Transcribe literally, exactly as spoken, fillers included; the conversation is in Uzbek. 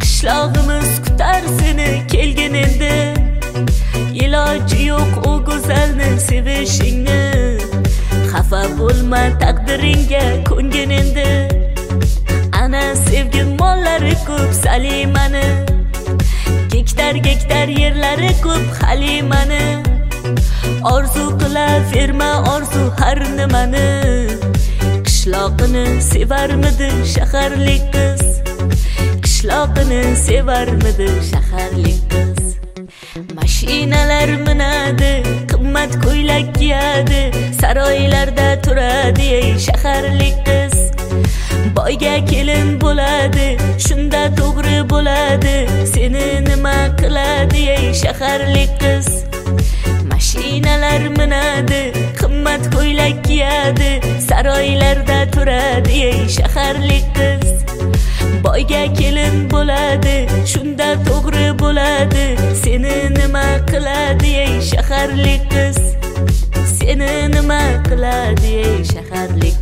qishlog'imiz kutar seni kelgin endi. Iloji yo'q o go'zalni sevishingni, xafa bo'lma taqdiringga ko'ngin endi. Ana sevgim mollari ko'p Salimani, gektar gektar yerlari ko'p Halimani. Orzu qilaverma orzu har nimani, qishloqini sevarmidi shaharlik qiz, qishloqini sevarmidi shaharlik qiz. Mashinalar minadi, qimmat ko'ylak kiyadi, saroylarda turadi ey shaharlik qiz. Boyga kelin bo'ladi, shunda to'g'ri bo'ladi, seni nima qiladi ey shaharlik qiz. Mashinalar minadi, qimmat ko'ylak kiyadi, saroylarda turadi ey shaharlik qiz. Boyga kelin bo'ladi, shunda to'g'ri bo'ladi, seni nima qiladi ey shaharlik qiz, seni nima qiladi ey shaharlik